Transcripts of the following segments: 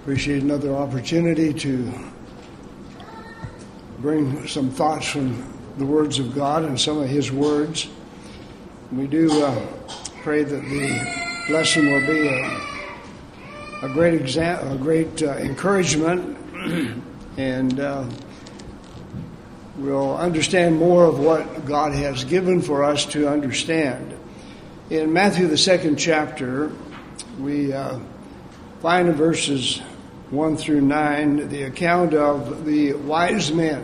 Appreciate another opportunity to bring some thoughts from the words of God and some of His words. We do pray that the lesson will be a great encouragement, and we'll understand more of what God has given for us to understand. In Matthew, the 2nd chapter, we find in verses 1 through 9 the account of the wise men.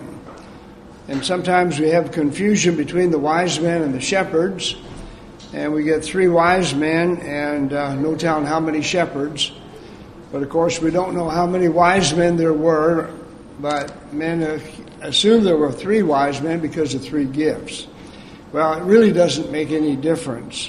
And sometimes we have confusion between the wise men and the shepherds, and we get 3 wise men and no telling how many shepherds. But of course we don't know how many wise men there were, but men assume there were 3 wise men because of 3 gifts. Well, it really doesn't make any difference.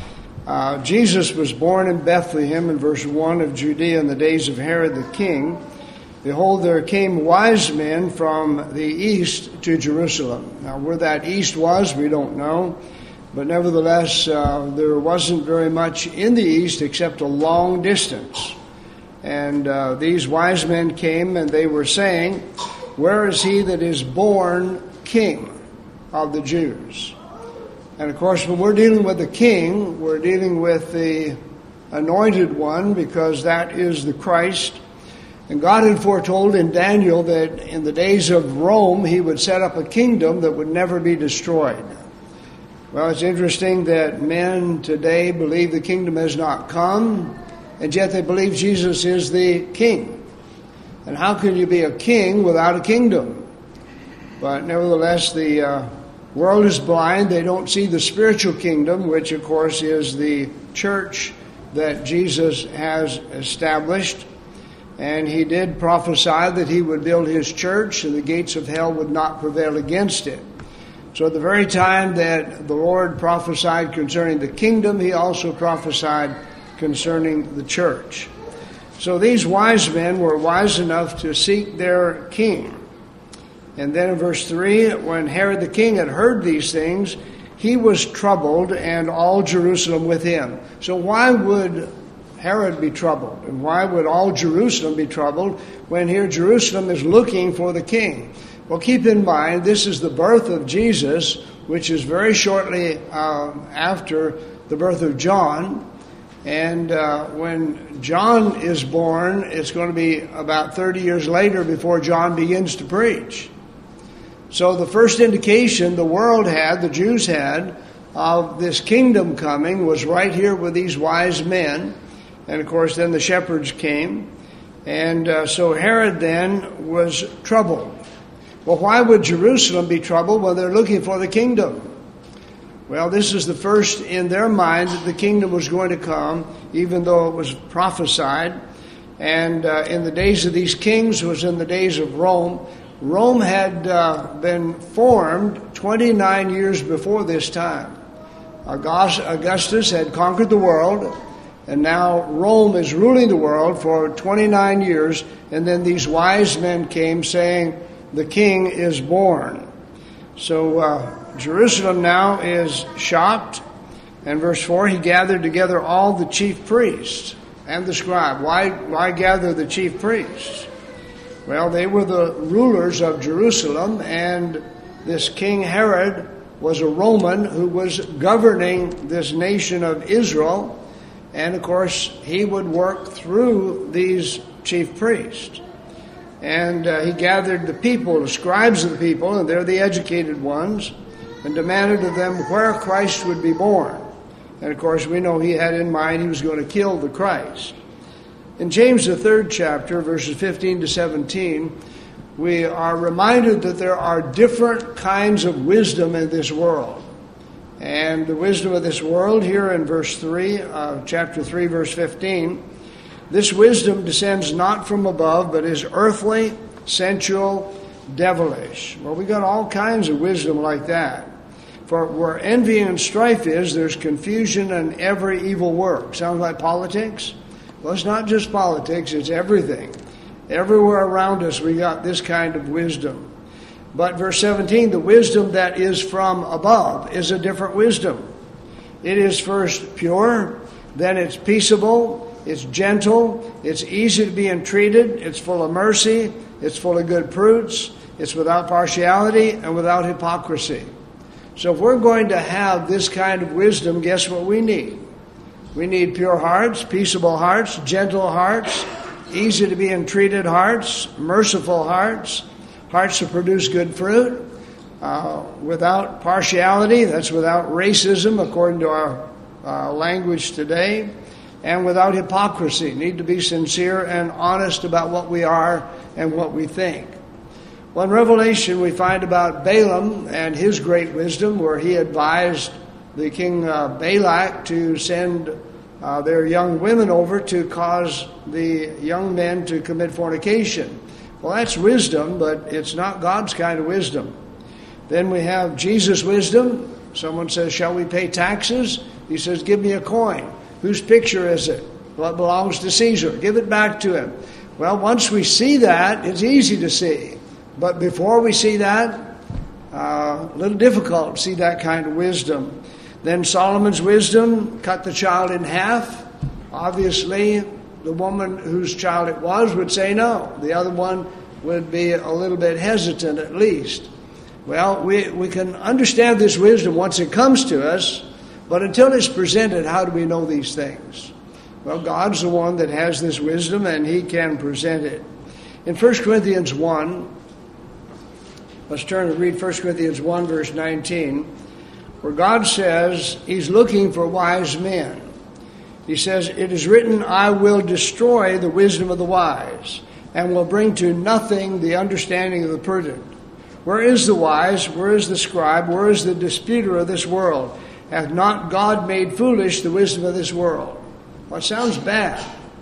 Jesus was born in Bethlehem in verse 1 of Judea in the days of Herod the king. Behold, there came wise men from the east to Jerusalem. Now, where that east was, we don't know. But nevertheless, there wasn't very much in the east except a long distance. And these wise men came and they were saying, "Where is he that is born King of the Jews?" And of course, when we're dealing with the king, we're dealing with the anointed one, because that is the Christ. And God had foretold in Daniel that in the days of Rome, He would set up a kingdom that would never be destroyed. Well, it's interesting that men today believe the kingdom has not come, and yet they believe Jesus is the king. And how can you be a king without a kingdom? But nevertheless, the world is blind. They don't see the spiritual kingdom, which of course is the church that Jesus has established. And He did prophesy that He would build His church and the gates of hell would not prevail against it. So at the very time that the Lord prophesied concerning the kingdom, He also prophesied concerning the church. So these wise men were wise enough to seek their king. And then in verse 3, when Herod the king had heard these things, he was troubled, and all Jerusalem with him. So why would Herod be troubled? And why would all Jerusalem be troubled when here Jerusalem is looking for the king? Well, keep in mind, this is the birth of Jesus, which is very shortly after the birth of John. And when John is born, it's going to be about 30 years later before John begins to preach. So the first indication the world had, the Jews had, of this kingdom coming was right here with these wise men. And of course then the shepherds came. And so Herod then was troubled. Well, why would Jerusalem be troubled when they're looking for the kingdom? Well, this is the first in their mind that the kingdom was going to come, even though it was prophesied. And in the days of these kings was in the days of Rome. Rome had been formed 29 years before this time. Augustus had conquered the world, and now Rome is ruling the world for 29 years. And then these wise men came saying, "The king is born." So Jerusalem now is shocked. And verse 4, he gathered together all the chief priests and the scribe. Why gather the chief priests? Well, they were the rulers of Jerusalem, and this King Herod was a Roman who was governing this nation of Israel. And of course, he would work through these chief priests. And he gathered the people, the scribes of the people, and they're the educated ones, and demanded of them where Christ would be born. And of course, we know he had in mind he was going to kill the Christ. In James, the 3rd chapter, verses 15 to 17, we are reminded that there are different kinds of wisdom in this world. And the wisdom of this world, here in verse 3, chapter 3, verse 15, this wisdom descends not from above, but is earthly, sensual, devilish. Well, we got all kinds of wisdom like that. For where envy and strife is, there's confusion and every evil work. Sounds like politics? Well, it's not just politics, it's everything. Everywhere around us we got this kind of wisdom. But verse 17, the wisdom that is from above is a different wisdom. It is first pure, then it's peaceable, it's gentle, it's easy to be entreated, it's full of mercy, it's full of good fruits, it's without partiality and without hypocrisy. So if we're going to have this kind of wisdom, guess what we need? We need pure hearts, peaceable hearts, gentle hearts, easy to be entreated hearts, merciful hearts, hearts that produce good fruit, without partiality, that's without racism according to our language today, and without hypocrisy. Need to be sincere and honest about what we are and what we think. Well, in Revelation we find about Balaam and his great wisdom, where he advised the king Balak to send their young women over to cause the young men to commit fornication. Well, that's wisdom, but it's not God's kind of wisdom. Then we have Jesus' wisdom. Someone says, shall we pay taxes? He says, give me a coin. Whose picture is it? Well, it belongs to Caesar. Give it back to him. Well, once we see that, it's easy to see. But before we see that, a little difficult to see that kind of wisdom. Then Solomon's wisdom, cut the child in half. Obviously, the woman whose child it was would say no. The other one would be a little bit hesitant at least. Well, we can understand this wisdom once it comes to us, but until it's presented, how do we know these things? Well, God's the one that has this wisdom, and He can present it. In 1 Corinthians 1, let's turn and read 1 Corinthians 1, verse 19, where God says He's looking for wise men. He says, it is written, I will destroy the wisdom of the wise, and will bring to nothing the understanding of the prudent. Where is the wise? Where is the scribe? Where is the disputer of this world? Hath not God made foolish the wisdom of this world? Well, it sounds bad.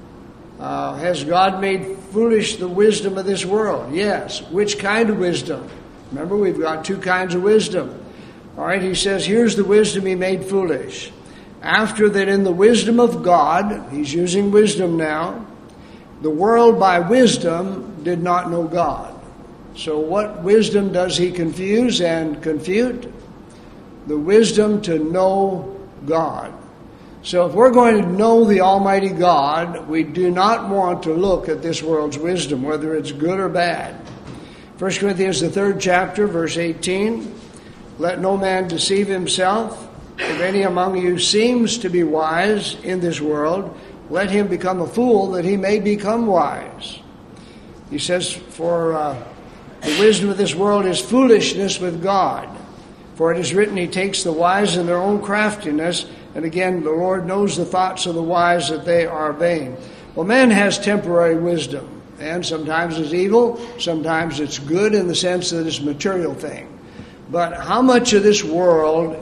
Has God made foolish the wisdom of this world? Yes. Which kind of wisdom? Remember, we've got two kinds of wisdom. All right, he says, here's the wisdom He made foolish. After that, in the wisdom of God, He's using wisdom now, the world by wisdom did not know God. So what wisdom does He confuse and confute? The wisdom to know God. So if we're going to know the Almighty God, we do not want to look at this world's wisdom, whether it's good or bad. 1 Corinthians, the 3rd chapter, verse 18, let no man deceive himself. If any among you seems to be wise in this world, let him become a fool that he may become wise. He says, for the wisdom of this world is foolishness with God. For it is written, He takes the wise in their own craftiness. And again, the Lord knows the thoughts of the wise, that they are vain. Well, man has temporary wisdom. And sometimes it's evil. Sometimes it's good in the sense that it's a material thing. But how much of this world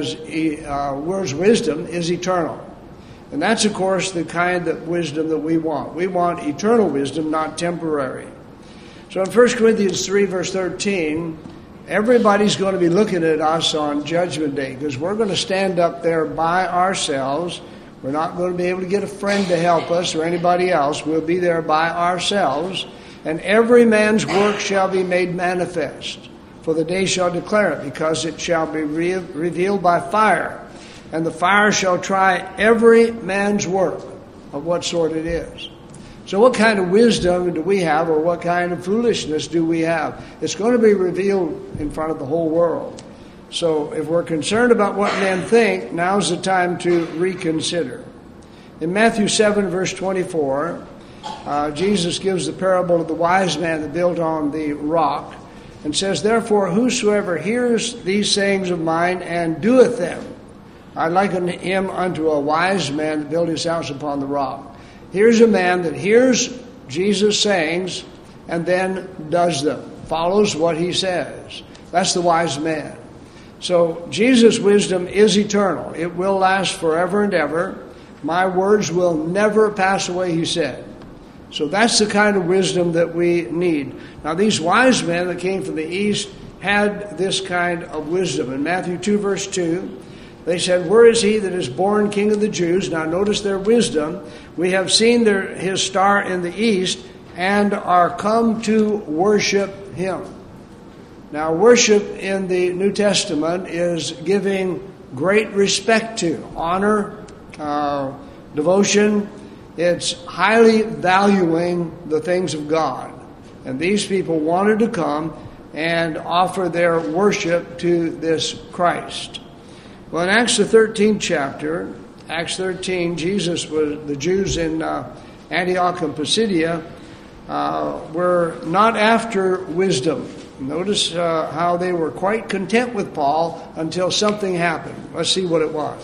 world's wisdom is eternal? And that's, of course, the kind of wisdom that we want. We want eternal wisdom, not temporary. So in 1 Corinthians 3, verse 13, everybody's going to be looking at us on Judgment Day, because we're going to stand up there by ourselves. We're not going to be able to get a friend to help us or anybody else. We'll be there by ourselves. And every man's work shall be made manifest. For the day shall declare it, because it shall be revealed by fire. And the fire shall try every man's work, of what sort it is. So what kind of wisdom do we have, or what kind of foolishness do we have? It's going to be revealed in front of the whole world. So if we're concerned about what men think, now's the time to reconsider. In Matthew 7, verse 24, Jesus gives the parable of the wise man that built on the rock, and says, therefore, whosoever hears these sayings of mine and doeth them, I liken him unto a wise man that built his house upon the rock. Here's a man that hears Jesus' sayings and then does them, follows what He says. That's the wise man. So Jesus' wisdom is eternal. It will last forever and ever. My words will never pass away, He said. So that's the kind of wisdom that we need. Now, these wise men that came from the east had this kind of wisdom. In Matthew 2, verse 2, they said, where is he that is born King of the Jews? Now, notice their wisdom. We have seen his star in the east and are come to worship Him. Now, worship in the New Testament is giving great respect to, honor, devotion, It's highly valuing the things of God. And these people wanted to come and offer their worship to this Christ. Well, in Acts the 13th chapter, Acts 13, the Jews in Antioch and Pisidia were not after wisdom. Notice how they were quite content with Paul until something happened. Let's see what it was.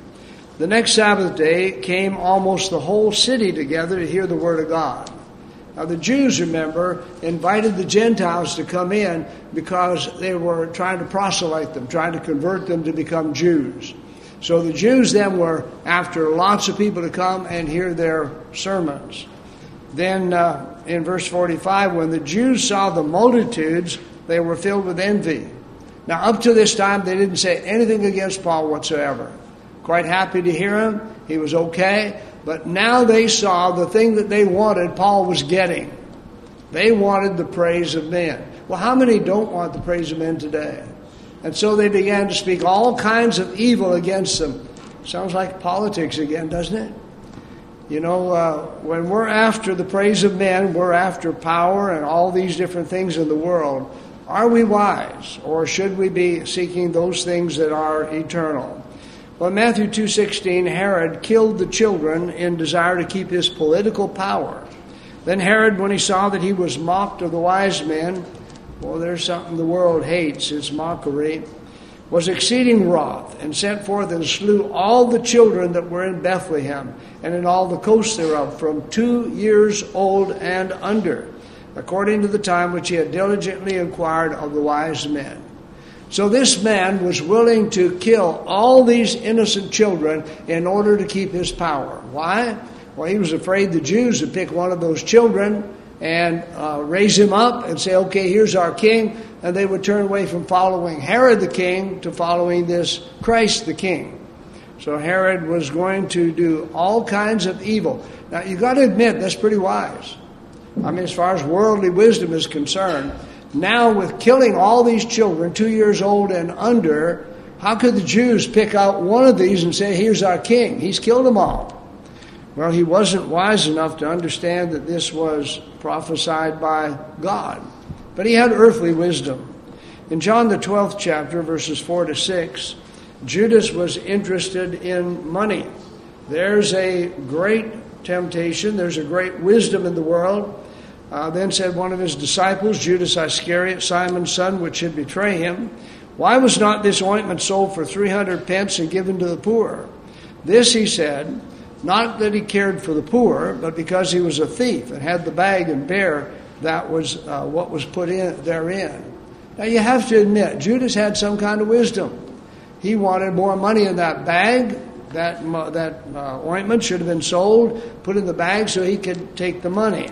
The next Sabbath day came almost the whole city together to hear the word of God. Now the Jews, remember, invited the Gentiles to come in because they were trying to proselyte them, trying to convert them to become Jews. So the Jews then were after lots of people to come and hear their sermons. Then in verse 45, when the Jews saw the multitudes, they were filled with envy. Now up to this time, they didn't say anything against Paul whatsoever. Quite happy to hear him. He was okay. But now they saw the thing that they wanted, Paul was getting. They wanted the praise of men. Well, how many don't want the praise of men today? And so they began to speak all kinds of evil against them. Sounds like politics again, doesn't it? You know, when we're after the praise of men, we're after power and all these different things in the world. Are we wise, or should we be seeking those things that are eternal? Well, in Matthew 2:16, Herod killed the children in desire to keep his political power. Then Herod, when he saw that he was mocked of the wise men, well, there's something the world hates, it's mockery, was exceeding wroth, and sent forth and slew all the children that were in Bethlehem, and in all the coasts thereof, from 2 years old and under, according to the time which he had diligently inquired of the wise men. So this man was willing to kill all these innocent children in order to keep his power. Why? Well, he was afraid the Jews would pick one of those children and raise him up and say, okay, here's our king, and they would turn away from following Herod the king to following this Christ the king. So Herod was going to do all kinds of evil. Now, you've got to admit, that's pretty wise. I mean, as far as worldly wisdom is concerned, now with killing all these children, 2 years old and under, how could the Jews pick out one of these and say, here's our king? He's killed them all. Well, he wasn't wise enough to understand that this was prophesied by God. But he had earthly wisdom. In John the 12th chapter, verses 4 to 6, Judas was interested in money. There's a great temptation. There's a great wisdom in the world. Then said one of his disciples, Judas Iscariot, Simon's son, which should betray him, why was not this ointment sold for 300 pence and given to the poor? This he said, not that he cared for the poor, but because he was a thief and had the bag and bear that was what was put in therein. Now you have to admit, Judas had some kind of wisdom. He wanted more money in that bag. That ointment should have been sold, put in the bag so he could take the money.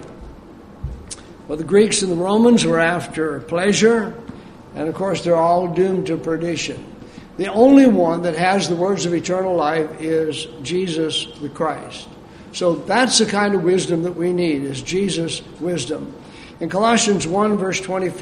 Well, the Greeks and the Romans were after pleasure, and of course they're all doomed to perdition. The only one that has the words of eternal life is Jesus the Christ. So that's the kind of wisdom that we need, is Jesus' wisdom. In Colossians 1, verse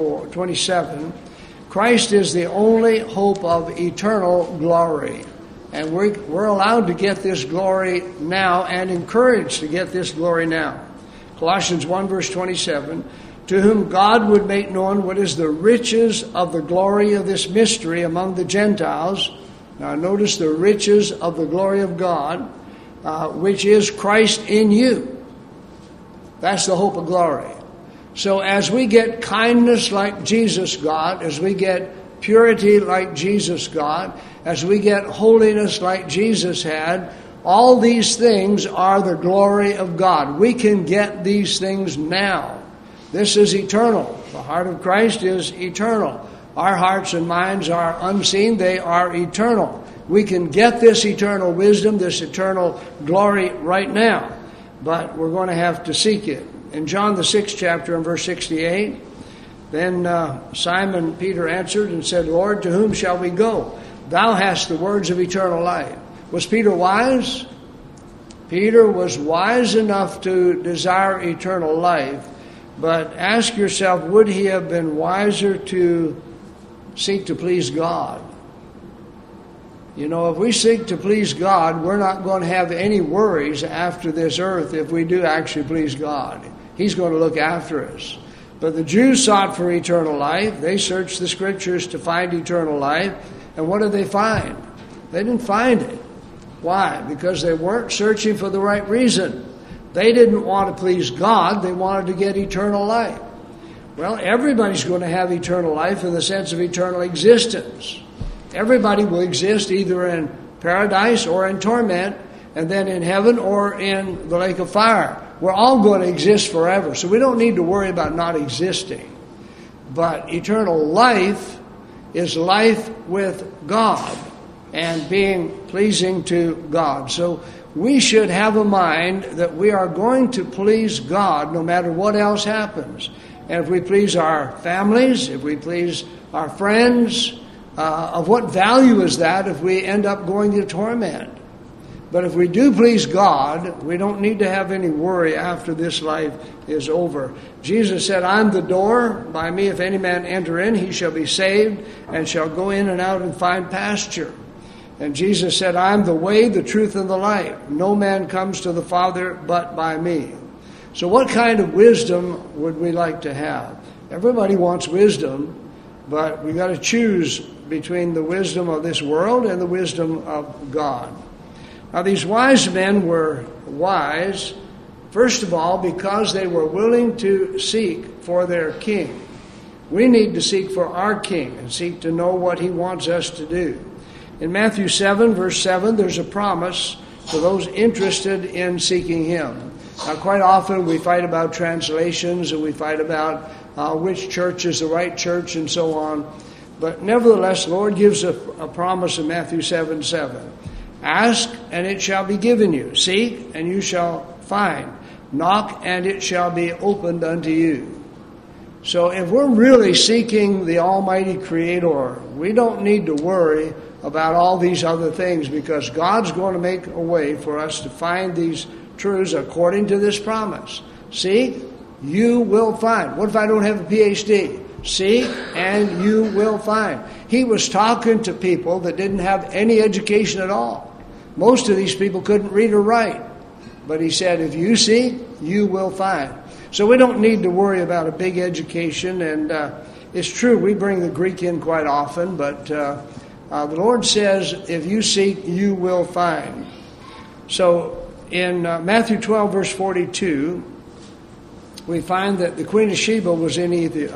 27, Christ is the only hope of eternal glory. And we're allowed to get this glory now and encouraged to get this glory now. Colossians 1, verse 27, to whom God would make known what is the riches of the glory of this mystery among the Gentiles. Now notice the riches of the glory of God, which is Christ in you. That's the hope of glory. So as we get kindness like Jesus got, as we get purity like Jesus got, as we get holiness like Jesus had, all these things are the glory of God. We can get these things now. This is eternal. The heart of Christ is eternal. Our hearts and minds are unseen. They are eternal. We can get this eternal wisdom, this eternal glory right now. But we're going to have to seek it. In John the 6th chapter and verse 68, then Simon Peter answered and said, Lord, to whom shall we go? Thou hast the words of eternal life. Was Peter wise? Peter was wise enough to desire eternal life, but ask yourself, would he have been wiser to seek to please God? You know, if we seek to please God, we're not going to have any worries after this earth if we do actually please God. He's going to look after us. But the Jews sought for eternal life. They searched the Scriptures to find eternal life. And what did they find? They didn't find it. Why? Because they weren't searching for the right reason. They didn't want to please God. They wanted to get eternal life. Well, everybody's going to have eternal life in the sense of eternal existence. Everybody will exist either in paradise or in torment, and then in heaven or in the lake of fire. We're all going to exist forever, so we don't need to worry about not existing. But eternal life is life with God and being pleasing to God. So we should have a mind that we are going to please God no matter what else happens. And if we please our families, if we please our friends, of what value is that if we end up going to torment? But if we do please God, we don't need to have any worry after this life is over. Jesus said, I'm the door. By me, if any man enter in, he shall be saved and shall go in and out and find pasture. And Jesus said, I'm the way, the truth, and the life. No man comes to the Father but by me. So what kind of wisdom would we like to have? Everybody wants wisdom, but we got to choose between the wisdom of this world and the wisdom of God. Now, these wise men were wise, first of all, because they were willing to seek for their king. We need to seek for our king and seek to know what he wants us to do. In Matthew 7, verse 7, there's a promise for those interested in seeking him. Now, quite often we fight about translations and we fight about which church is the right church and so on. But nevertheless, the Lord gives a promise in Matthew 7:7. Ask, and it shall be given you. Seek, and you shall find. Knock, and it shall be opened unto you. So if we're really seeking the Almighty Creator, we don't need to worry about all these other things, because God's going to make a way for us to find these truths according to this promise. Seek, you will find. What if I don't have a PhD? Seek, and you will find. He was talking to people that didn't have any education at all. Most of these people couldn't read or write. But he said, if you seek, you will find. So we don't need to worry about a big education. And it's true, we bring the Greek in quite often. But the Lord says, if you seek, you will find. So in Matthew 12, verse 42, we find that the Queen of Sheba was in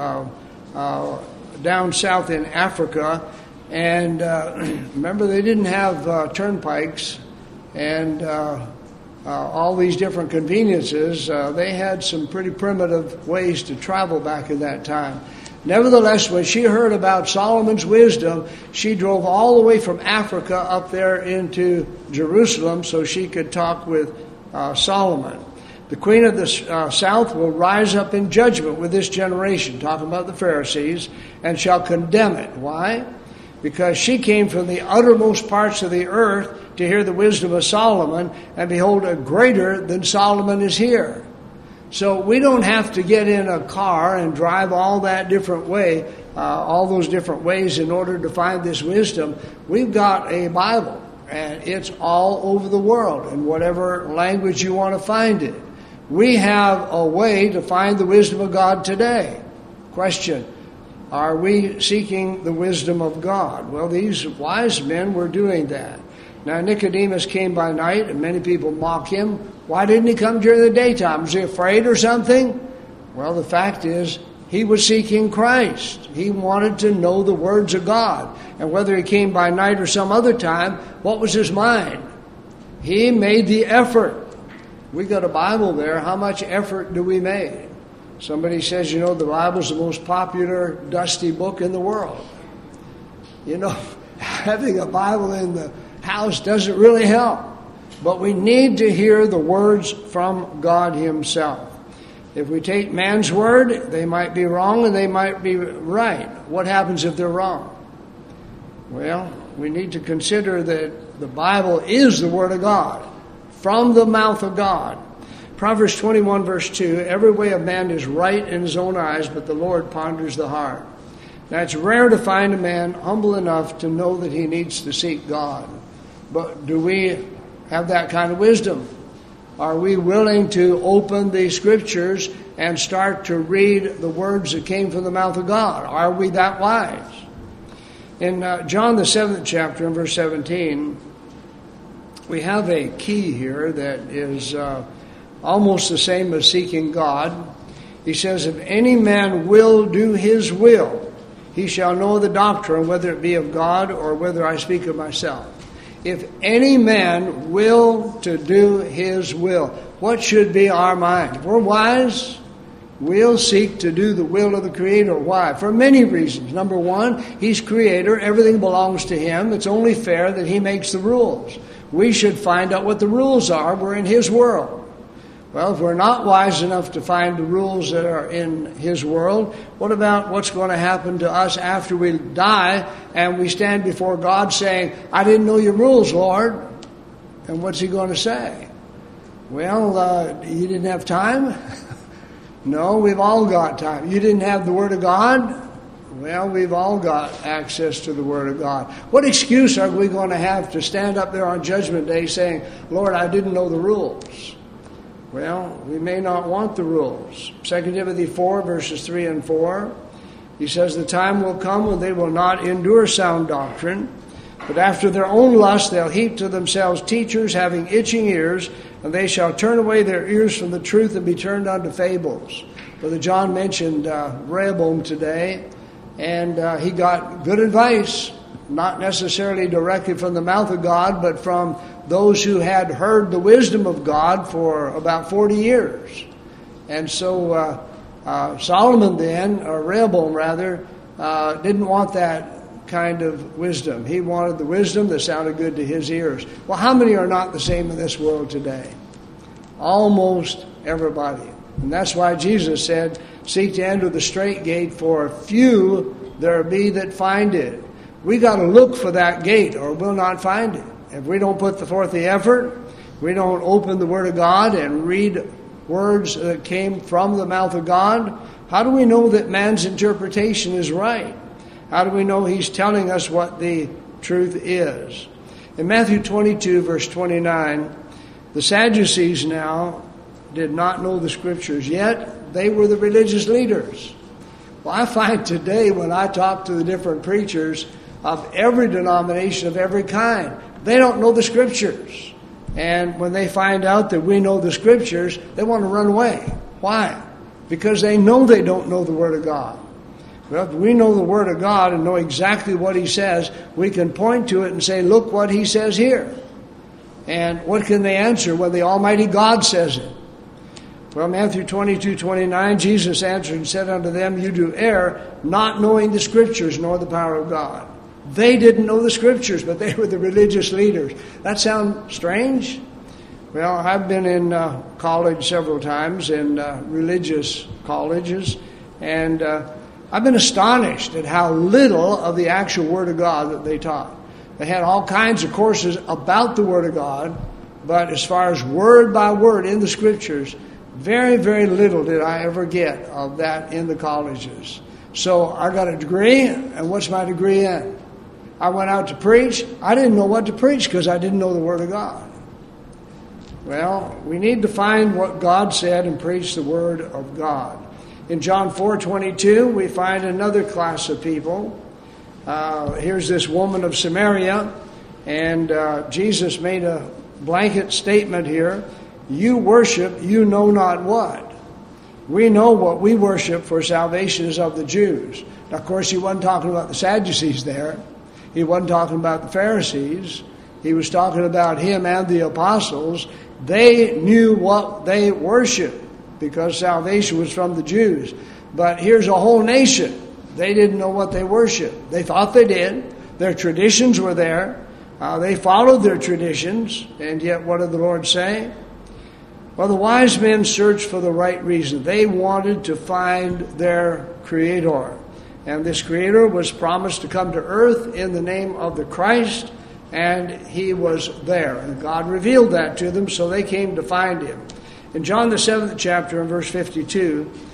down south in Africa. And remember, they didn't have turnpikes and all these different conveniences. They had some pretty primitive ways to travel back in that time. Nevertheless, when she heard about Solomon's wisdom, she drove all the way from Africa up there into Jerusalem so she could talk with Solomon. The queen of the south will rise up in judgment with this generation, talking about the Pharisees, and shall condemn it. Why? Because she came from the uttermost parts of the earth to hear the wisdom of Solomon, and behold, a greater than Solomon is here. So we don't have to get in a car and drive all that different way, all those different ways in order to find this wisdom. We've got a Bible, and it's all over the world, in whatever language you want to find it. We have a way to find the wisdom of God today. Question: are we seeking the wisdom of God? Well, these wise men were doing that. Now, Nicodemus came by night, and many people mock him. Why didn't he come during the daytime? Was he afraid or something? Well, the fact is, he was seeking Christ. He wanted to know the words of God. And whether he came by night or some other time, what was his mind? He made the effort. We got a Bible there. How much effort do we make? Somebody says, the Bible's the most popular dusty book in the world. Having a Bible in the house doesn't really help. But we need to hear the words from God himself. If we take man's word, they might be wrong and they might be right. What happens if they're wrong? Well, we need to consider that the Bible is the word of God, from the mouth of God. Proverbs 21, verse 2, every way of man is right in his own eyes, but the Lord ponders the heart. Now, it's rare to find a man humble enough to know that he needs to seek God. But do we have that kind of wisdom? Are we willing to open the Scriptures and start to read the words that came from the mouth of God? Are we that wise? In John the 7th chapter, in verse 17, we have a key here that is almost the same as seeking God. He says, if any man will do his will, he shall know the doctrine, whether it be of God or whether I speak of myself. If any man will to do his will, what should be our mind? If we're wise, we'll seek to do the will of the Creator. Why? For many reasons. Number one, He's Creator. Everything belongs to Him. It's only fair that He makes the rules. We should find out what the rules are. We're in His world. Well, if we're not wise enough to find the rules that are in His world, what about what's going to happen to us after we die and we stand before God saying, I didn't know your rules, Lord? And what's He going to say? Well, you didn't have time? No, we've all got time. You didn't have the Word of God? Well, we've all got access to the Word of God. What excuse are we going to have to stand up there on Judgment Day saying, Lord, I didn't know the rules? Well, we may not want the rules. 2 Timothy 4, verses 3 and 4, he says, the time will come when they will not endure sound doctrine, but after their own lust they'll heap to themselves teachers having itching ears, and they shall turn away their ears from the truth and be turned unto fables. Brother John mentioned Rehoboam today, and he got good advice, not necessarily directly from the mouth of God, but from those who had heard the wisdom of God for about 40 years. And so Solomon then, or Rehoboam rather, didn't want that kind of wisdom. He wanted the wisdom that sounded good to his ears. Well, how many are not the same in this world today? Almost everybody. And that's why Jesus said, seek to enter the straight gate, for few there be that find it. We got to look for that gate or we'll not find it. If we don't put forth the effort, we don't open the Word of God and read words that came from the mouth of God, how do we know that man's interpretation is right? How do we know he's telling us what the truth is? In Matthew 22, verse 29, the Sadducees now did not know the Scriptures, yet they were the religious leaders. Well, I find today when I talk to the different preachers of every denomination of every kind, they don't know the Scriptures. And when they find out that we know the Scriptures, they want to run away. Why? Because they know they don't know the Word of God. Well, if we know the Word of God and know exactly what He says, we can point to it and say, look what He says here. And what can they answer when the Almighty God says it? Well, Matthew 22:29, Jesus answered and said unto them, you do err, not knowing the Scriptures nor the power of God. They didn't know the Scriptures, but they were the religious leaders. That sound strange? Well, I've been in college several times, in religious colleges, and I've been astonished at how little of the actual Word of God that they taught. They had all kinds of courses about the Word of God, but as far as word by word in the Scriptures, very, very little did I ever get of that in the colleges. So I got a degree, and what's my degree in? I went out to preach. I didn't know what to preach because I didn't know the Word of God. Well, we need to find what God said and preach the Word of God. In John 4:22, we find another class of people. Here's this woman of Samaria, and Jesus made a blanket statement here. You worship, you know not what. We know what we worship, for salvation is of the Jews. Now, of course, he wasn't talking about the Sadducees there. He wasn't talking about the Pharisees. He was talking about him and the apostles. They knew what they worshiped because salvation was from the Jews. But here's a whole nation. They didn't know what they worshiped. They thought they did. Their traditions were there. They followed their traditions. And yet what did the Lord say? Well, the wise men searched for the right reason. They wanted to find their Creator. And this Creator was promised to come to earth in the name of the Christ, and He was there. And God revealed that to them, so they came to find Him. In John the 7th chapter, in verse 52,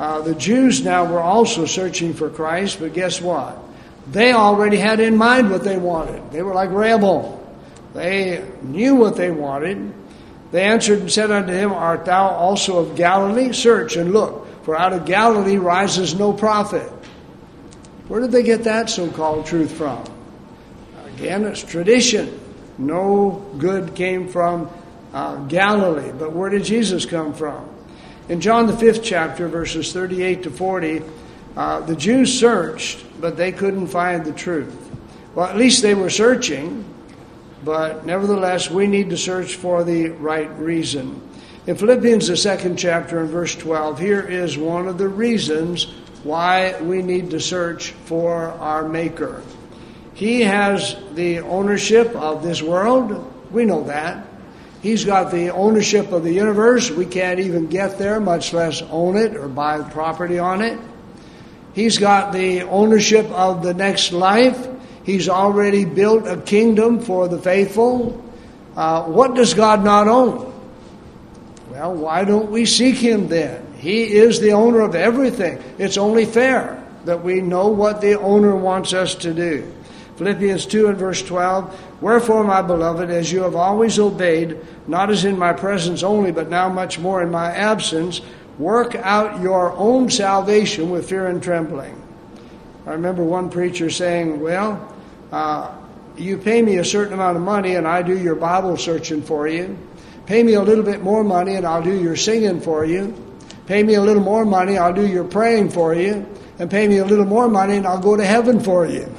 The Jews now were also searching for Christ, but guess what? They already had in mind what they wanted. They were like Rehoboam. They knew what they wanted. They answered and said unto him, Art thou also of Galilee? Search and look, for out of Galilee rises no prophet. Where did they get that so-called truth from? Again, it's tradition. No good came from Galilee. But where did Jesus come from? In John the 5th chapter, verses 38 to 40, the Jews searched, but they couldn't find the truth. Well, at least they were searching, but nevertheless, we need to search for the right reason. In Philippians the 2nd chapter and verse 12, here is one of the reasons why we need to search for our Maker. He has the ownership of this world. We know that. He's got the ownership of the universe. We can't even get there, much less own it or buy property on it. He's got the ownership of the next life. He's already built a kingdom for the faithful. What does God not own? Well, why don't we seek Him then? He is the owner of everything. It's only fair that we know what the owner wants us to do. Philippians 2 and verse 12, Wherefore, my beloved, as you have always obeyed, not as in my presence only, but now much more in my absence, work out your own salvation with fear and trembling. I remember one preacher saying, well, you pay me a certain amount of money and I do your Bible searching for you. Pay me a little bit more money and I'll do your singing for you. Pay me a little more money, I'll do your praying for you. And pay me a little more money and I'll go to heaven for you.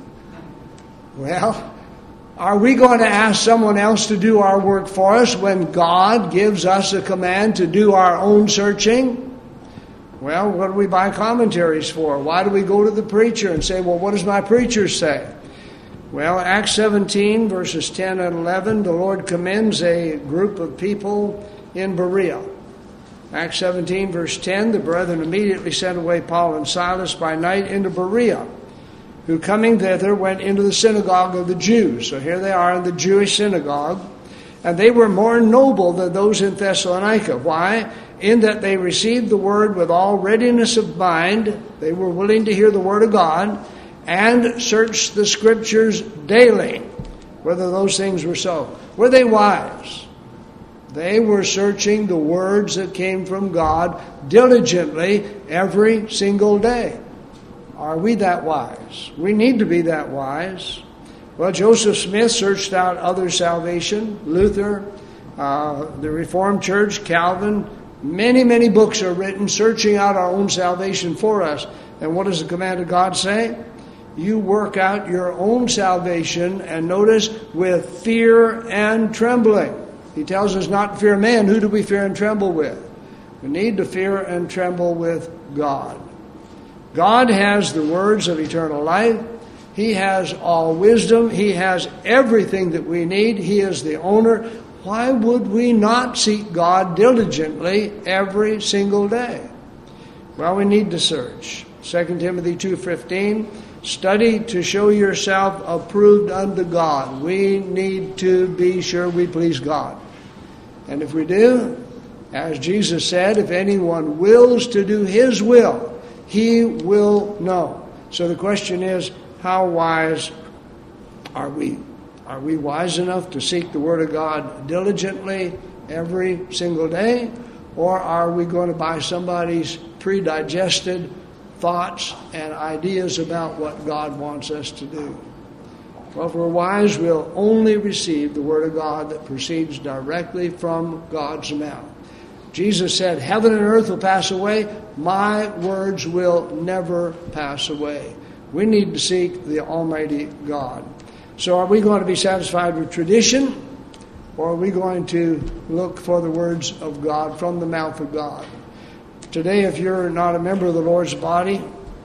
Well, are we going to ask someone else to do our work for us when God gives us a command to do our own searching? Well, what do we buy commentaries for? Why do we go to the preacher and say, well, what does my preacher say? Well, Acts 17, verses 10 and 11, the Lord commends a group of people in Berea. Acts 17, verse 10, the brethren immediately sent away Paul and Silas by night into Berea, who coming thither went into the synagogue of the Jews. So here they are in the Jewish synagogue. And they were more noble than those in Thessalonica. Why? In that they received the word with all readiness of mind. They were willing to hear the word of God and searched the scriptures daily, whether those things were so. Were they wise? They were searching the words that came from God diligently every single day. Are we that wise? We need to be that wise. Well, Joseph Smith searched out other salvation. Luther, the Reformed Church, Calvin. Many books are written searching out our own salvation for us. And what does the command of God say? You work out your own salvation, and notice, with fear and trembling. He tells us not to fear man. Who do we fear and tremble with? We need to fear and tremble with God. God has the words of eternal life. He has all wisdom. He has everything that we need. He is the owner. Why would we not seek God diligently every single day? Well, we need to search. 2 Timothy 2:15, study to show yourself approved unto God. We need to be sure we please God. And if we do, as Jesus said, if anyone wills to do His will, he will know. So the question is, how wise are we? Are we wise enough to seek the Word of God diligently every single day? Or are we going to buy somebody's pre-digested thoughts and ideas about what God wants us to do? Well, if we're wise, we'll only receive the Word of God that proceeds directly from God's mouth. Jesus said, heaven and earth will pass away. My words will never pass away. We need to seek the Almighty God. So are we going to be satisfied with tradition? Or are we going to look for the words of God from the mouth of God? Today, if you're not a member of the Lord's body,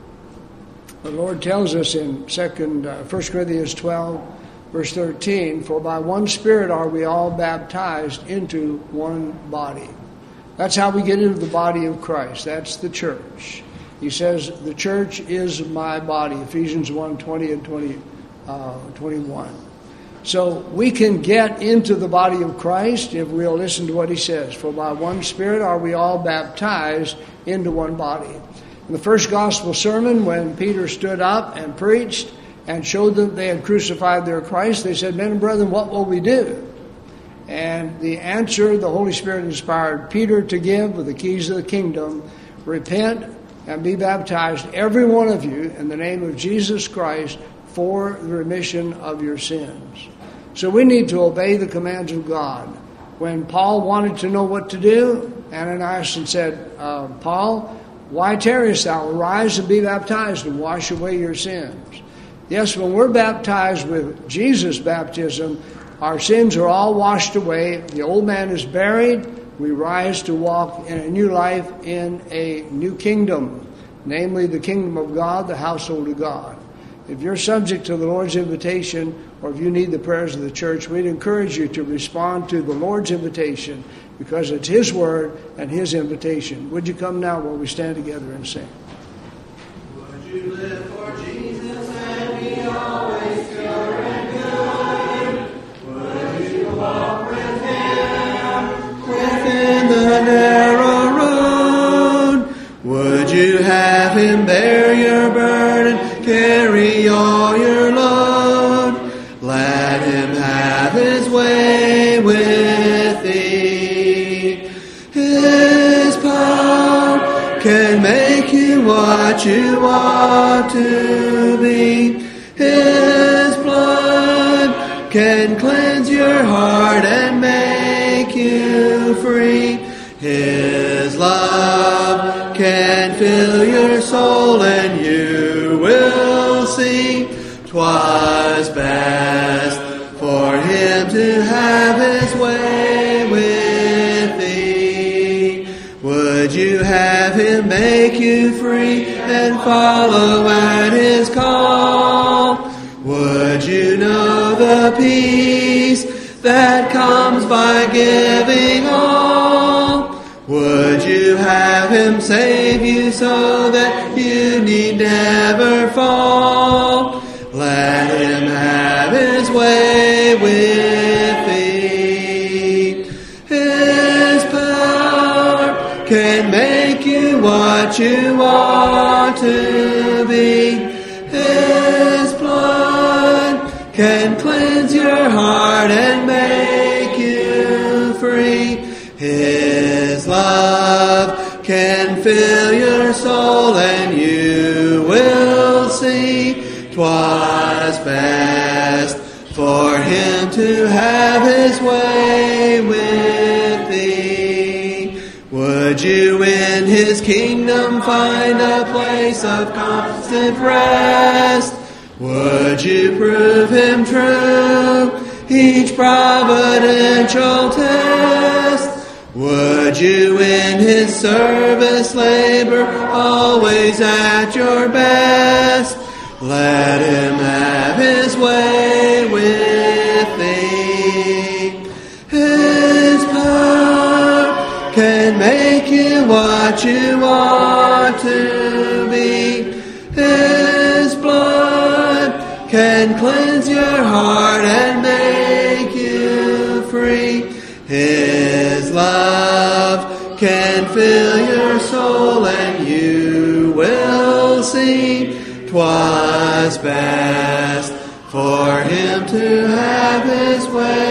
the Lord tells us in 1 Corinthians 12, verse 13, for by one Spirit are we all baptized into one body. That's how we get into the body of Christ. That's the church. He says, the church is my body, Ephesians 1:20 and 21. So we can get into the body of Christ if we'll listen to what he says. For by one Spirit are we all baptized into one body. In the first gospel sermon, when Peter stood up and preached and showed them they had crucified their Christ, they said, "Men and brethren, what will we do?" And the answer the Holy Spirit inspired Peter to give with the keys of the kingdom: repent and be baptized, every one of you, in the name of Jesus Christ for the remission of your sins. So we need to obey the commands of God. When Paul wanted to know what to do, Ananias said, "Paul, why tarriest thou? Arise and be baptized and wash away your sins." Yes, when we're baptized with Jesus' baptism, our sins are all washed away. The old man is buried. We rise to walk in a new life in a new kingdom, namely the kingdom of God, the household of God. If you're subject to the Lord's invitation, or if you need the prayers of the church, we'd encourage you to respond to the Lord's invitation, because it's his word and his invitation. Would you come now while we stand together and sing? Would you live for Jesus and be always pure and good? Would you walk with him within the narrow road? Would you have him bear your burden, carry all your load? Let him have his way with thee. His power can make you what you ought to be. His blood can cleanse your heart and make you free. His love can fill your soul and you will see 'twas best for him to have his way with thee. Would you have him make you free and follow at his call? Would you know the peace that comes by giving all? Would you have him save you so that you need never fall? Let him have his way with thee. His power can make you what you ought to be. His blood can cleanse your heart and make you free. His love can fill your soul and you will see 'twas best for him to have his way with thee. Would you in his kingdom find a place of constant rest? Would you prove him true each providential test? Would you in his service labor always at your best? Let him have his way with thee. His power can make you what you ought to be. His blood can cleanse your heart and make you free. His love can fill your soul and you will see 'twas best for him to have his way